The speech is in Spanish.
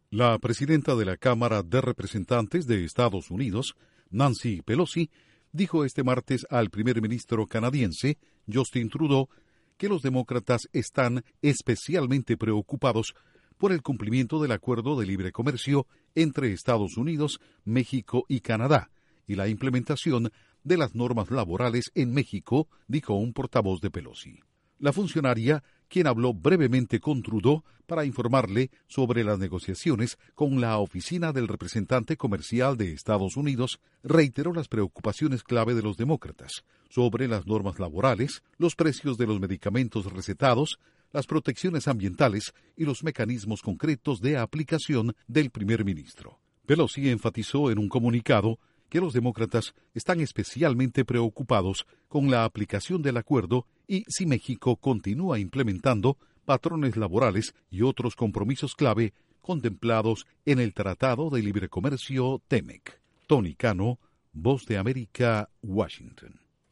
La presidenta de la Cámara de Representantes de Estados Unidos, Nancy Pelosi, dijo este martes al primer ministro canadiense, Justin Trudeau, que los demócratas están especialmente preocupados por el cumplimiento del acuerdo de libre comercio entre Estados Unidos, México y Canadá, y la implementación de las normas laborales en México, dijo un portavoz de Pelosi. La funcionaria, quien habló brevemente con Trudeau para informarle sobre las negociaciones con la oficina del representante comercial de Estados Unidos, reiteró las preocupaciones clave de los demócratas sobre las normas laborales, los precios de los medicamentos recetados, las protecciones ambientales y los mecanismos concretos de aplicación del primer ministro. Pelosi enfatizó en un comunicado que los demócratas están especialmente preocupados con la aplicación del acuerdo y si México continúa implementando patrones laborales y otros compromisos clave contemplados en el Tratado de Libre Comercio TEMEC. Tony Cano, Voz de América, Washington.